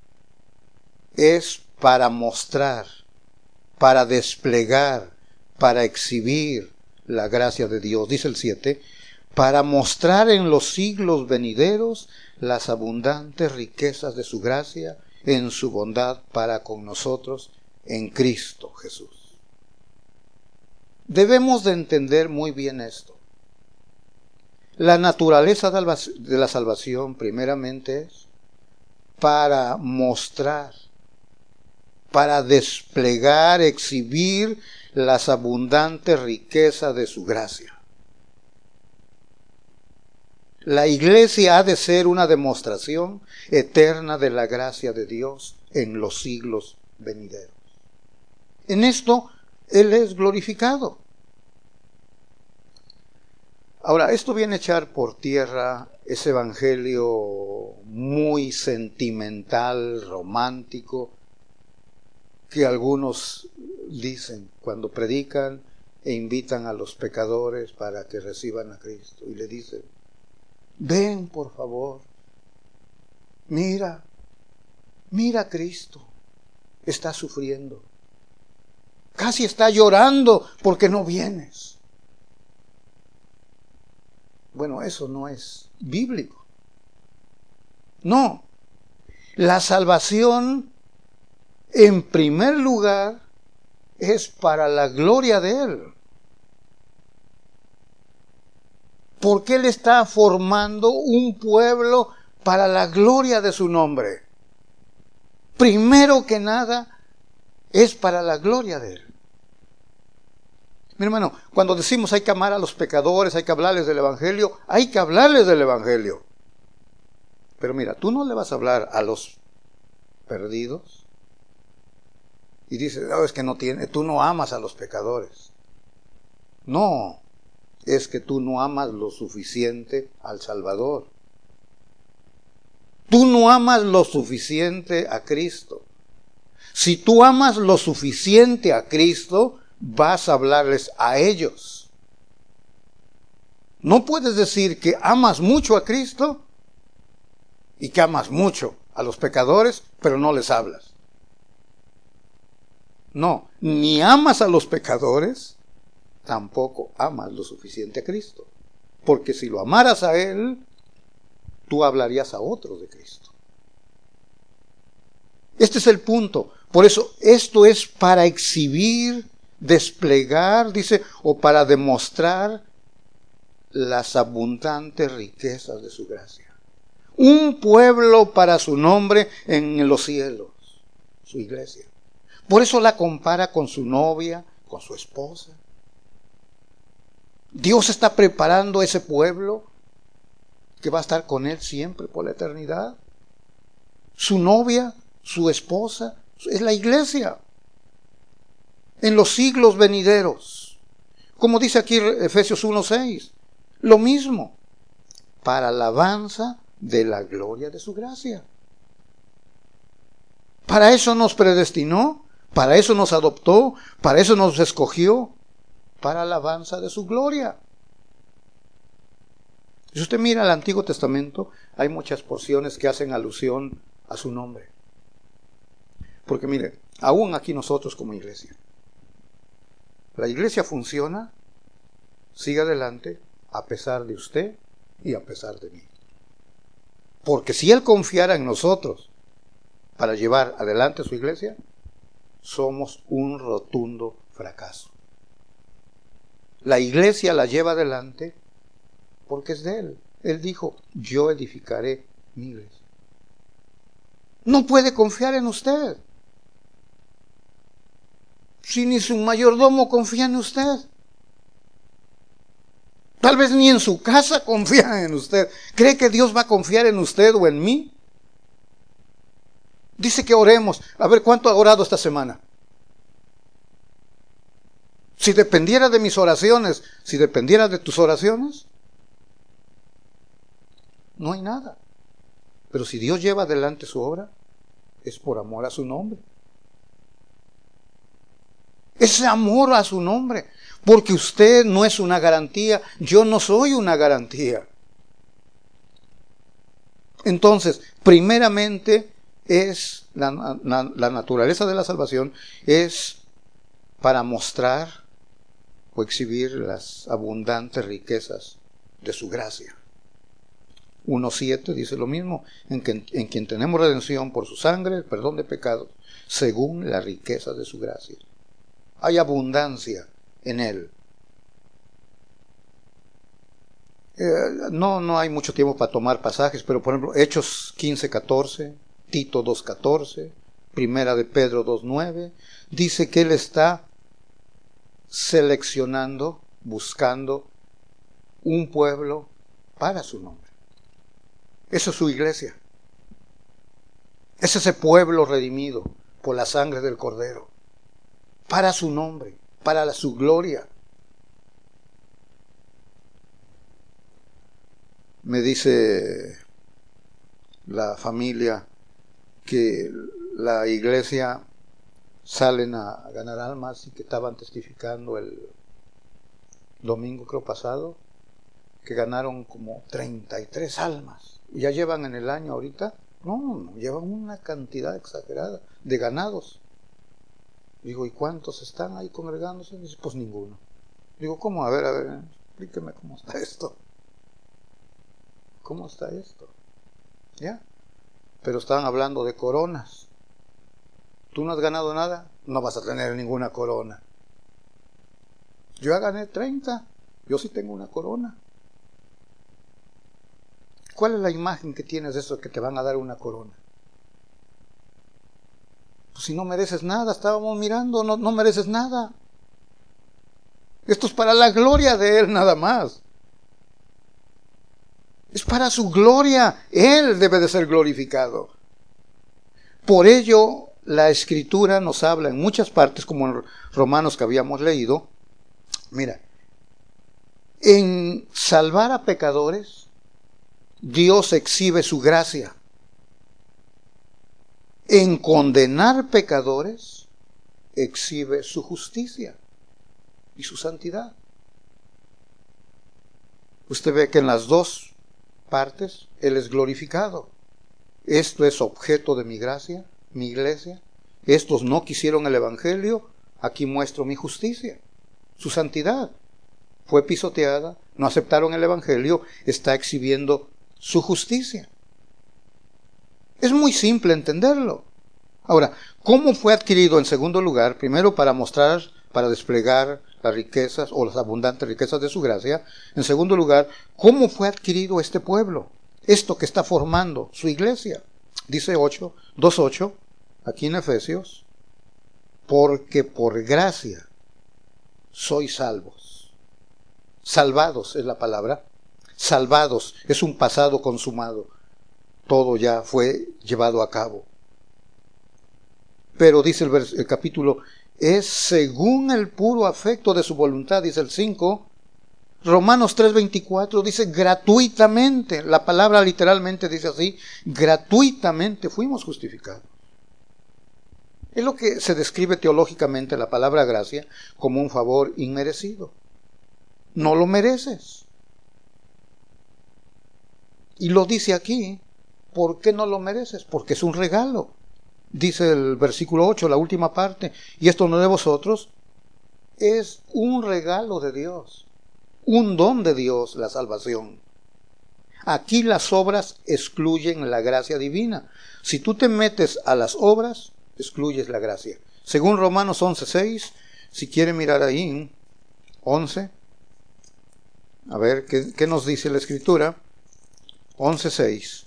es para mostrar, para desplegar, para exhibir la gracia de Dios. Dice el siete, para mostrar en los siglos venideros las abundantes riquezas de su gracia en su bondad para con nosotros en Cristo Jesús. Debemos de entender muy bien esto. La naturaleza de la salvación primeramente es para mostrar, para desplegar, exhibir las abundantes riquezas de su gracia. La iglesia ha de ser una demostración eterna de la gracia de Dios en los siglos venideros. En esto Él es glorificado. Ahora, esto viene a echar por tierra ese evangelio muy sentimental, romántico, que algunos dicen cuando predican e invitan a los pecadores para que reciban a Cristo. Y le dicen, ven por favor, mira, mira a Cristo, está sufriendo, casi está llorando porque no vienes. Bueno, eso no es bíblico. No. La salvación, en primer lugar, es para la gloria de Él. Porque Él está formando un pueblo para la gloria de su nombre. Primero que nada, es para la gloria de Él. Mi hermano, cuando decimos hay que amar a los pecadores, hay que hablarles del Evangelio, hay que hablarles del Evangelio. Pero mira, tú no le vas a hablar a los perdidos y dices, no, es que no tiene, tú no amas a los pecadores. No, es que tú no amas lo suficiente al Salvador. Tú no amas lo suficiente a Cristo. Si tú amas lo suficiente a Cristo, vas a hablarles a ellos. No puedes decir que amas mucho a Cristo y que amas mucho a los pecadores, pero no les hablas. No, ni amas a los pecadores, tampoco amas lo suficiente a Cristo. Porque si lo amaras a Él, tú hablarías a otros de Cristo. Este es el punto. Por eso, esto es para exhibir, desplegar, dice, o para demostrar las abundantes riquezas de su gracia. Un pueblo para su nombre en los cielos, su iglesia. Por eso la compara con su novia, con su esposa. Dios está preparando ese pueblo que va a estar con Él siempre por la eternidad. Su novia, su esposa, es la iglesia. En los siglos venideros. Como dice aquí Efesios uno seis. Lo mismo. Para alabanza de la gloria de su gracia. Para eso nos predestinó. Para eso nos adoptó. Para eso nos escogió. Para alabanza de su gloria. Si usted mira el Antiguo Testamento, hay muchas porciones que hacen alusión a su nombre. Porque mire, aún aquí nosotros como iglesia, la iglesia funciona, sigue adelante, a pesar de usted y a pesar de mí. Porque si Él confiara en nosotros para llevar adelante su iglesia, somos un rotundo fracaso. La iglesia la lleva adelante porque es de Él. Él dijo, yo edificaré mi iglesia. No puede confiar en usted. Si ni su mayordomo confía en usted. Tal vez ni en su casa confían en usted. ¿Cree que Dios va a confiar en usted o en mí? Dice que oremos. A ver, ¿cuánto ha orado esta semana? Si dependiera de mis oraciones, si dependiera de tus oraciones, no hay nada. Pero si Dios lleva adelante su obra, es por amor a su nombre. Ese amor a su nombre. Porque usted no es una garantía, yo no soy una garantía. Entonces, primeramente es la, la, la naturaleza de la salvación es para mostrar o exhibir las abundantes riquezas de su gracia. uno siete dice lo mismo, en, que, en quien tenemos redención por su sangre, el perdón de pecados, según la riqueza de su gracia. Hay abundancia en Él. Eh, no, no hay mucho tiempo para tomar pasajes, pero por ejemplo, Hechos quince catorce, Tito dos catorce, Primera de Pedro dos nueve, dice que Él está seleccionando, buscando un pueblo para su nombre. Esa es su iglesia. Es ese pueblo redimido por la sangre del Cordero. Para su nombre, para la, su gloria. Me dice la familia que la iglesia salen a ganar almas y que estaban testificando el domingo creo pasado que ganaron como treinta y tres almas. ¿Ya llevan en el año ahorita? No, no, llevan una cantidad exagerada de ganados. Digo, ¿y cuántos están ahí congregándose? Dice, pues ninguno. Digo, ¿cómo? A ver, a ver, explíqueme cómo está esto. ¿Cómo está esto? ¿Ya? Pero estaban hablando de coronas. ¿Tú no has ganado nada? No vas a tener ninguna corona. Yo ya gané treinta. Yo sí tengo una corona. ¿Cuál es la imagen que tienes de eso que te van a dar una corona? Pues si no mereces nada, estábamos mirando, no, no mereces nada. Esto es para la gloria de Él nada más. Es para su gloria. Él debe de ser glorificado. Por ello, la Escritura nos habla en muchas partes, como en Romanos que habíamos leído. Mira, en salvar a pecadores, Dios exhibe su gracia. En condenar pecadores, exhibe su justicia y su santidad. Usted ve que en las dos partes Él es glorificado. Esto es objeto de mi gracia, mi iglesia. Estos no quisieron el Evangelio, aquí muestro mi justicia, su santidad. Fue pisoteada, no aceptaron el Evangelio, está exhibiendo su justicia. Es muy simple entenderlo. Ahora, ¿cómo fue adquirido en segundo lugar? Primero, para mostrar, para desplegar las riquezas o las abundantes riquezas de su gracia. En segundo lugar, ¿cómo fue adquirido este pueblo? Esto que está formando su iglesia. Dice ocho, dos ocho, aquí en Efesios, porque por gracia sois salvos. Salvados es la palabra. Salvados es un pasado consumado. Todo ya fue llevado a cabo. Pero dice el, vers- el capítulo, es según el puro afecto de su voluntad, dice el cinco. Romanos tres veinticuatro dice gratuitamente. La palabra literalmente dice así, gratuitamente fuimos justificados. Es lo que se describe teológicamente la palabra gracia como un favor inmerecido. No lo mereces. Y lo dice aquí. ¿Por qué no lo mereces? Porque es un regalo. Dice el versículo ocho, la última parte, y esto no de vosotros, es un regalo de Dios, un don de Dios, la salvación. Aquí las obras excluyen la gracia divina. Si tú te metes a las obras, excluyes la gracia. Según Romanos once seis, si quiere mirar ahí, once, a ver, ¿qué, qué nos dice la Escritura? once seis.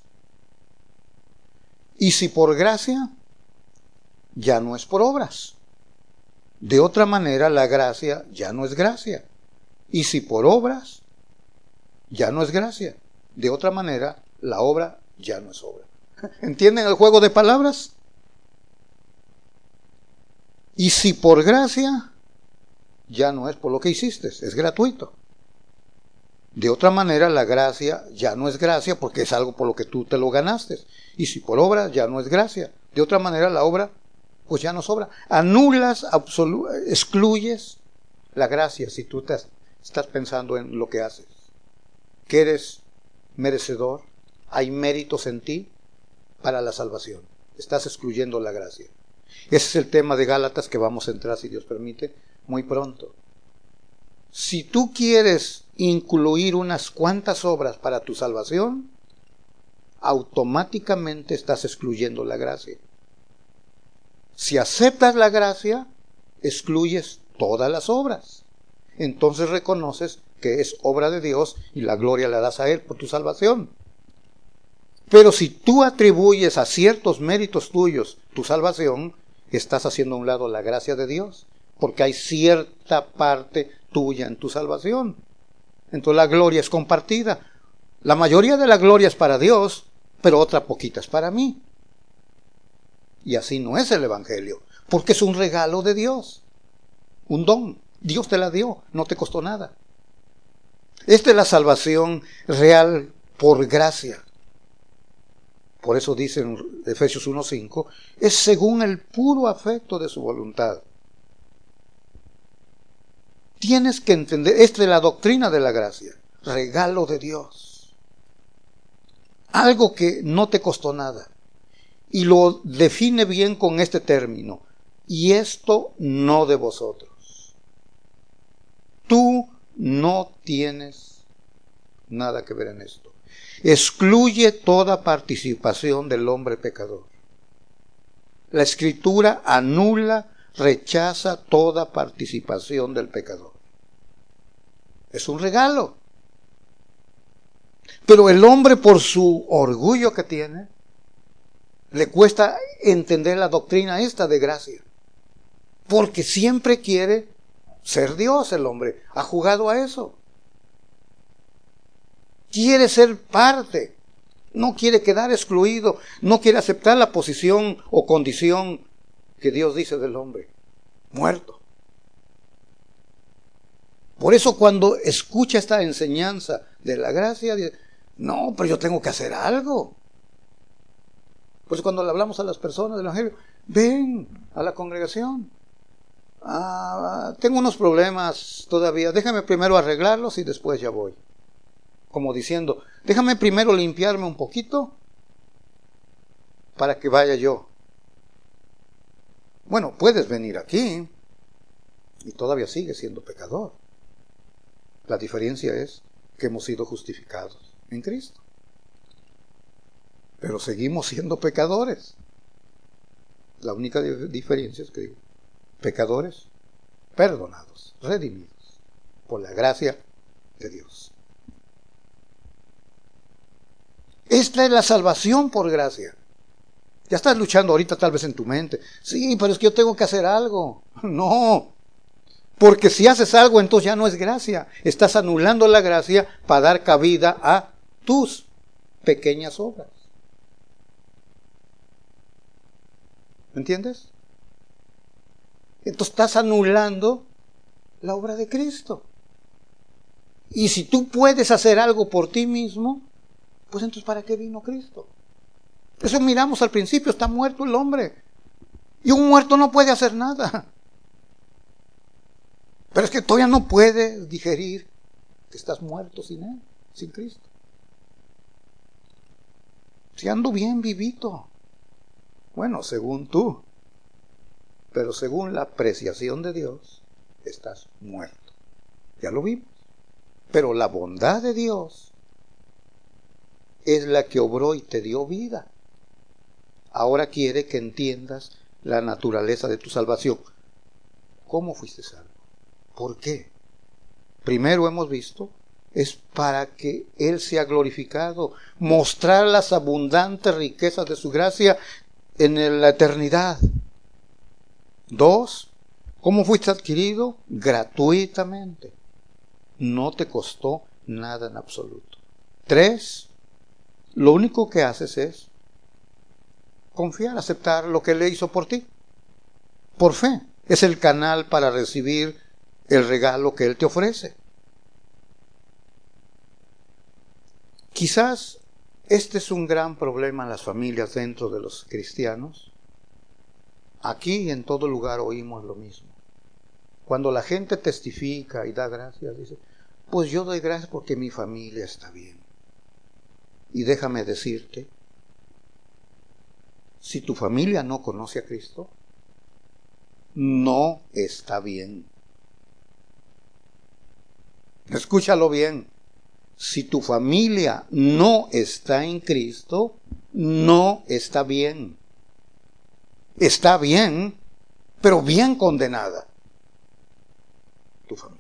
Y si por gracia, ya no es por obras. De otra manera, la gracia ya no es gracia. Y si por obras, ya no es gracia. De otra manera, la obra ya no es obra. ¿Entienden el juego de palabras? Y si por gracia, ya no es por lo que hiciste, es gratuito. De otra manera, la gracia ya no es gracia porque es algo por lo que tú te lo ganaste. Y si por obra, ya no es gracia. De otra manera, la obra pues ya no sobra. Anulas, absolu- excluyes la gracia si tú te estás pensando en lo que haces. Que eres merecedor, hay méritos en ti para la salvación. Estás excluyendo la gracia. Ese es el tema de Gálatas que vamos a entrar, si Dios permite, muy pronto. Si tú quieres incluir unas cuantas obras para tu salvación, automáticamente estás excluyendo la gracia. Si aceptas la gracia, excluyes todas las obras. Entonces reconoces que es obra de Dios y la gloria la das a Él por tu salvación. Pero si tú atribuyes a ciertos méritos tuyos tu salvación, estás haciendo a un lado la gracia de Dios, porque hay cierta parte tuya en tu salvación. Entonces la gloria es compartida. La mayoría de la gloria es para Dios, pero otra poquita es para mí. Y así no es el Evangelio, porque es un regalo de Dios, un don. Dios te la dio, no te costó nada. Esta es la salvación real por gracia. Por eso dice en Efesios uno cinco, es según el puro afecto de su voluntad. Tienes que entender, esta es la doctrina de la gracia, regalo de Dios. Algo que no te costó nada. Y lo define bien con este término. Y esto no de vosotros. Tú no tienes nada que ver en esto. Excluye toda participación del hombre pecador. La Escritura anula, rechaza toda participación del pecador. Es un regalo. Pero el hombre, por su orgullo que tiene, le cuesta entender la doctrina esta de gracia. Porque siempre quiere ser Dios el hombre. Ha jugado a eso. Quiere ser parte. No quiere quedar excluido. No quiere aceptar la posición o condición que Dios dice del hombre. Muerto. Por eso cuando escucha esta enseñanza de la gracia, dice, no, pero yo tengo que hacer algo. Pues cuando le hablamos a las personas del Evangelio, ven a la congregación. Ah, tengo unos problemas todavía, déjame primero arreglarlos y después ya voy. Como diciendo, déjame primero limpiarme un poquito para que vaya yo. Bueno, puedes venir aquí y todavía sigues siendo pecador. La diferencia es que hemos sido justificados en Cristo. Pero seguimos siendo pecadores. La única diferencia es que digo, pecadores perdonados, redimidos por la gracia de Dios. Esta es la salvación por gracia. Ya estás luchando ahorita tal vez en tu mente. Sí, pero es que yo tengo que hacer algo. No. Porque si haces algo, entonces ya no es gracia. Estás anulando la gracia para dar cabida a tus pequeñas obras. ¿Me entiendes? Entonces estás anulando la obra de Cristo. Y si tú puedes hacer algo por ti mismo, pues entonces ¿para qué vino Cristo? Eso miramos al principio, está muerto el hombre. Y un muerto no puede hacer nada. Pero es que todavía no puedes digerir que estás muerto sin Él, sin Cristo. Si ando bien vivito. Bueno, según tú. Pero según la apreciación de Dios, estás muerto. Ya lo vimos. Pero la bondad de Dios es la que obró y te dio vida. Ahora quiere que entiendas la naturaleza de tu salvación. ¿Cómo fuiste salvo? ¿Por qué? Primero hemos visto, es para que Él sea glorificado, mostrar las abundantes riquezas de su gracia en la eternidad. Dos, ¿cómo fuiste adquirido? Gratuitamente. No te costó nada en absoluto. Tres, lo único que haces es confiar, aceptar lo que Él hizo por ti. Por fe. Es el canal para recibir el regalo que Él te ofrece. Quizás este es un gran problema en las familias dentro de los cristianos. Aquí y en todo lugar oímos lo mismo. Cuando la gente testifica y da gracias, dice, pues yo doy gracias porque mi familia está bien. Y déjame decirte, si tu familia no conoce a Cristo, no está bien. Escúchalo bien. Si tu familia no está en Cristo, no está bien. Está bien, pero bien condenada tu familia.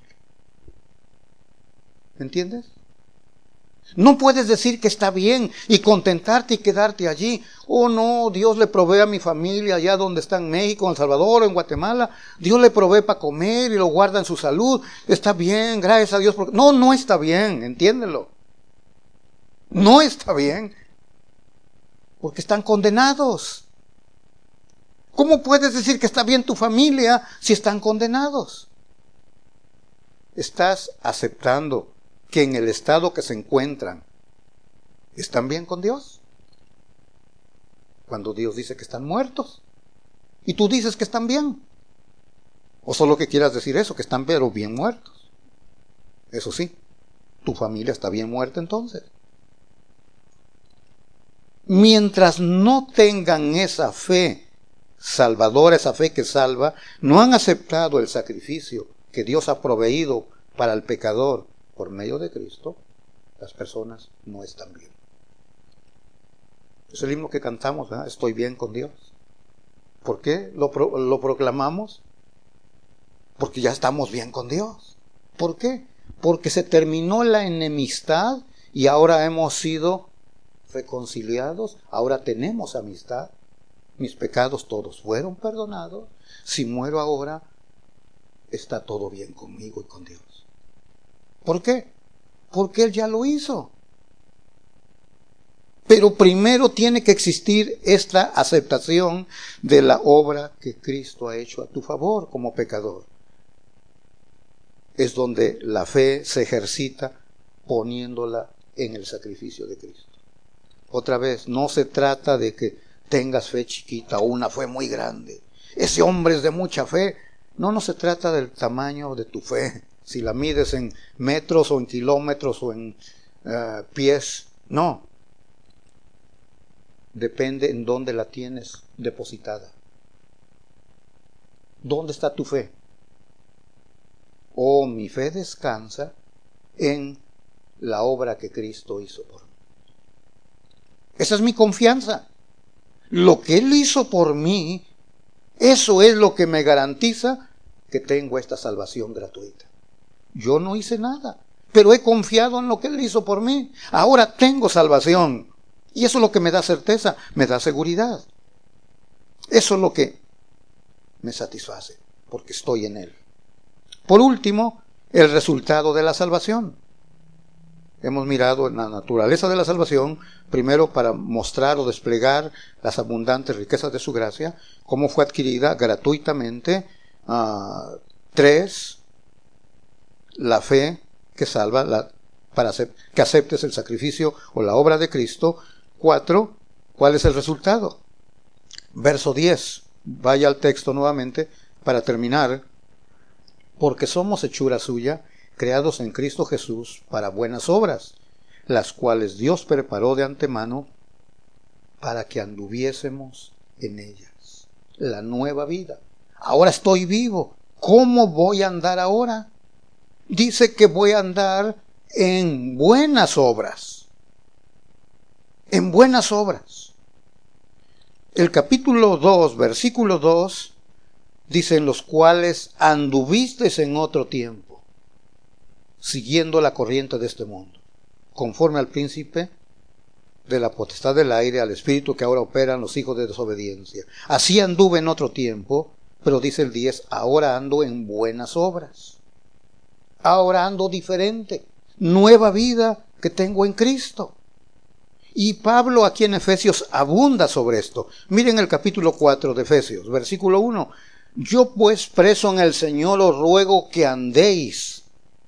¿Me entiendes? No puedes decir que está bien y contentarte y quedarte allí. Oh no, Dios le provee a mi familia allá donde está en México, en El Salvador, en Guatemala. Dios le provee para comer y lo guarda en su salud. Está bien, gracias a Dios. Porque... No, no está bien, entiéndelo. No está bien. Porque están condenados. ¿Cómo puedes decir que está bien tu familia si están condenados? Estás aceptando que en el estado que se encuentran están bien con Dios, cuando Dios dice que están muertos y tú dices que están bien, o solo que quieras decir eso, que están pero bien muertos. Eso sí, tu familia está bien muerta entonces. Mientras no tengan esa fe salvadora, esa fe que salva, no han aceptado el sacrificio que Dios ha proveído para el pecador por medio de Cristo, las personas no están bien. Es el himno que cantamos, ¿verdad? Estoy bien con Dios. ¿Por qué lo, pro, lo proclamamos? Porque ya estamos bien con Dios. ¿Por qué? Porque se terminó la enemistad y ahora hemos sido reconciliados, ahora tenemos amistad. Mis pecados todos fueron perdonados. Si muero ahora, está todo bien conmigo y con Dios. ¿Por qué? Porque Él ya lo hizo. Pero primero tiene que existir esta aceptación de la obra que Cristo ha hecho a tu favor como pecador. Es donde la fe se ejercita poniéndola en el sacrificio de Cristo. Otra vez, no se trata de que tengas fe chiquita o una fe muy grande. Ese hombre es de mucha fe. No, no se trata del tamaño de tu fe. Si la mides en metros o en kilómetros o en uh, pies. No. Depende en dónde la tienes depositada. ¿Dónde está tu fe? Oh, mi fe descansa en la obra que Cristo hizo por mí. Esa es mi confianza. Lo que Él hizo por mí, eso es lo que me garantiza que tengo esta salvación gratuita. Yo no hice nada, pero he confiado en lo que Él hizo por mí. Ahora tengo salvación. Y eso es lo que me da certeza, me da seguridad. Eso es lo que me satisface, porque estoy en Él. Por último, el resultado de la salvación. Hemos mirado en la naturaleza de la salvación, primero para mostrar o desplegar las abundantes riquezas de su gracia, cómo fue adquirida gratuitamente. Uh, tres, la fe que salva, la, para hacer, que aceptes el sacrificio o la obra de Cristo. Cuatro, ¿cuál es el resultado? Verso diez, vaya al texto nuevamente para terminar. Porque somos hechura suya, creados en Cristo Jesús para buenas obras, las cuales Dios preparó de antemano para que anduviésemos en ellas. La nueva vida. Ahora estoy vivo. ¿Cómo voy a andar ahora? Dice que voy a andar en buenas obras. En buenas obras. El capítulo dos, versículo dos, dice: en los cuales anduvisteis en otro tiempo, siguiendo la corriente de este mundo, conforme al príncipe de la potestad del aire, al espíritu que ahora operan los hijos de desobediencia. Así anduve en otro tiempo, pero dice el diez, ahora ando en buenas obras. Ahora ando diferente. Nueva vida que tengo en Cristo. Y Pablo aquí en Efesios abunda sobre esto. Miren el capítulo cuatro de Efesios, versículo uno. Yo pues, preso en el Señor, os ruego que andéis.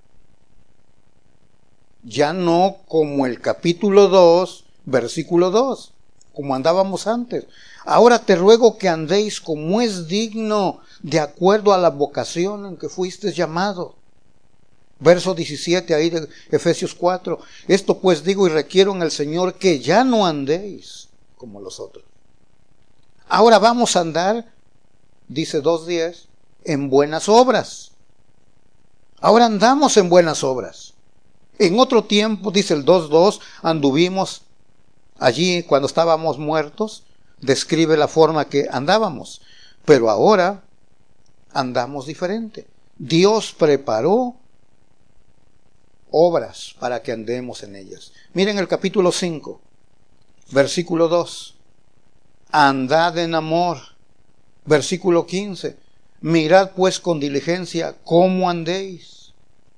Ya no como el capítulo dos, versículo dos, como andábamos antes. Ahora te ruego que andéis como es digno, de acuerdo a la vocación en que fuisteis llamados. Verso diecisiete ahí de Efesios cuatro. Esto pues digo y requiero en el Señor que ya no andéis como los otros. Ahora vamos a andar, dice dos diez, en buenas obras. Ahora andamos en buenas obras. En otro tiempo, dice el dos dos, anduvimos allí cuando estábamos muertos. Describe la forma que andábamos. Pero ahora andamos diferente. Dios preparó obras para que andemos en ellas. Miren el capítulo cinco, versículo dos. Andad en amor. Versículo quince. Mirad pues con diligencia cómo andéis.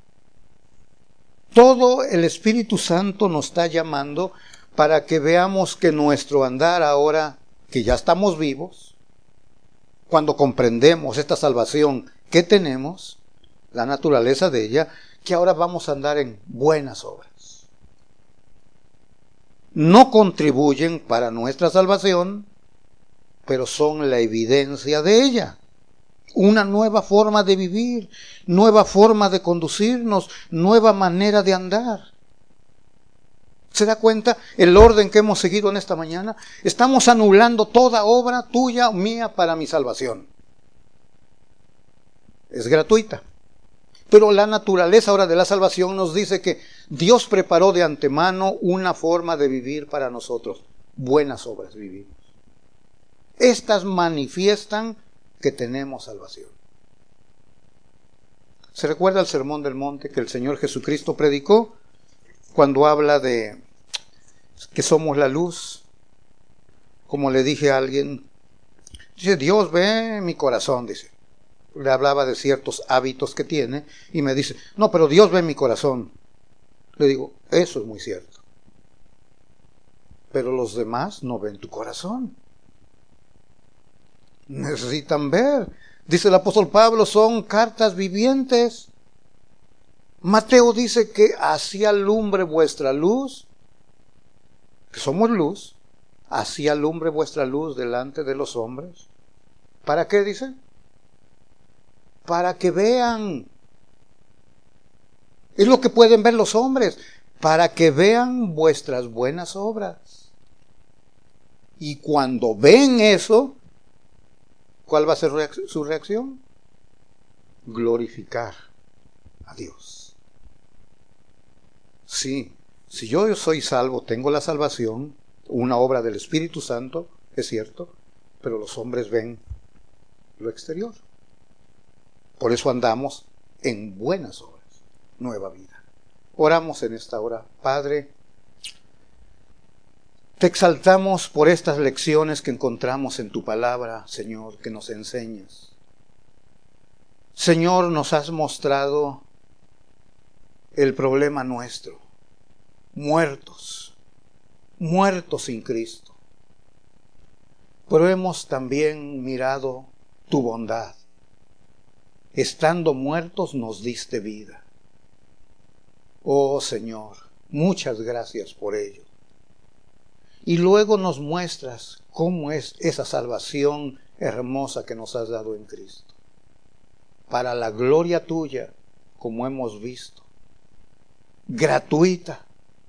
Todo el Espíritu Santo nos está llamando para que veamos que nuestro andar ahora, que ya estamos vivos, cuando comprendemos esta salvación que tenemos, la naturaleza de ella, que ahora vamos a andar en buenas obras. No contribuyen para nuestra salvación, pero son la evidencia de ella. Una nueva forma de vivir, nueva forma de conducirnos, nueva manera de andar. ¿Se da cuenta el orden que hemos seguido en esta mañana? Estamos anulando toda obra tuya o mía para mi salvación. Es gratuita. Pero la naturaleza ahora de la salvación nos dice que Dios preparó de antemano una forma de vivir para nosotros. Buenas obras vivimos. Estas manifiestan que tenemos salvación. ¿Se recuerda el Sermón del Monte que el Señor Jesucristo predicó cuando habla de que somos la luz? Como le dije a alguien, dice, Dios ve mi corazón, dice. le hablaba de ciertos hábitos que tiene y me dice, no, pero Dios ve mi corazón. Le digo, eso es muy cierto. Pero los demás no ven tu corazón. Necesitan ver. Dice el apóstol Pablo, son cartas vivientes. Mateo dice que así alumbre vuestra luz, que somos luz, así alumbre vuestra luz delante de los hombres. ¿Para qué dice? Para que vean. Es lo que pueden ver los hombres, para que vean vuestras buenas obras. Y cuando ven eso, ¿cuál va a ser su reacción? Glorificar a Dios. Sí, si yo soy salvo, tengo la salvación, una obra del Espíritu Santo, es cierto, pero los hombres ven lo exterior. Por eso andamos en buenas obras, nueva vida. Oramos en esta hora. Padre, te exaltamos por estas lecciones que encontramos en tu palabra, Señor, que nos enseñas. Señor, nos has mostrado el problema nuestro. Muertos, muertos sin Cristo. Pero hemos también mirado tu bondad. Estando muertos nos diste vida. Oh Señor, muchas gracias por ello. Y luego nos muestras cómo es esa salvación hermosa que nos has dado en Cristo. Para la gloria tuya, como hemos visto. Gratuita.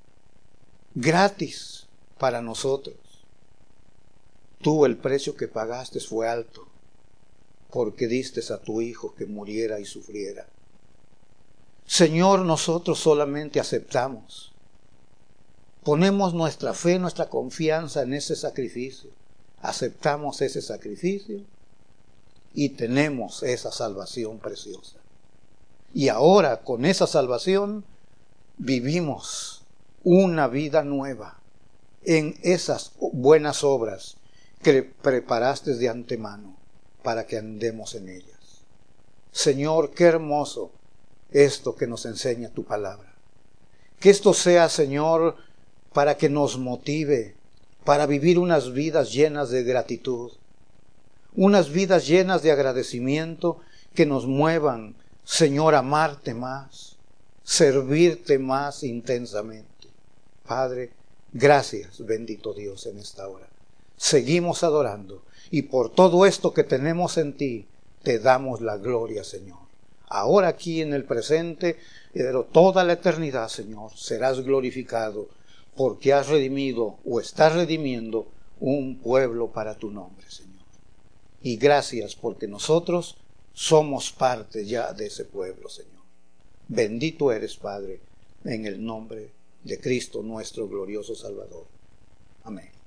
Gratis para nosotros. Tú, el precio que pagaste fue alto, porque diste a tu Hijo que muriera y sufriera. Señor, nosotros solamente aceptamos. Ponemos nuestra fe, nuestra confianza en ese sacrificio. Aceptamos ese sacrificio y tenemos esa salvación preciosa. Y ahora, con esa salvación, vivimos una vida nueva en esas buenas obras que preparaste de antemano para que andemos en ellas. Señor, qué hermoso esto que nos enseña tu palabra. Que esto sea, Señor, para que nos motive para vivir unas vidas llenas de gratitud, unas vidas llenas de agradecimiento que nos muevan, Señor, a amarte más, servirte más intensamente. Padre, gracias, bendito Dios, en esta hora. Seguimos adorando y por todo esto que tenemos en ti, te damos la gloria, Señor. Ahora aquí en el presente, pero toda la eternidad, Señor, serás glorificado porque has redimido o estás redimiendo un pueblo para tu nombre, Señor. Y gracias porque nosotros somos parte ya de ese pueblo, Señor. Bendito eres, Padre, en el nombre de Cristo, nuestro glorioso Salvador. Amén.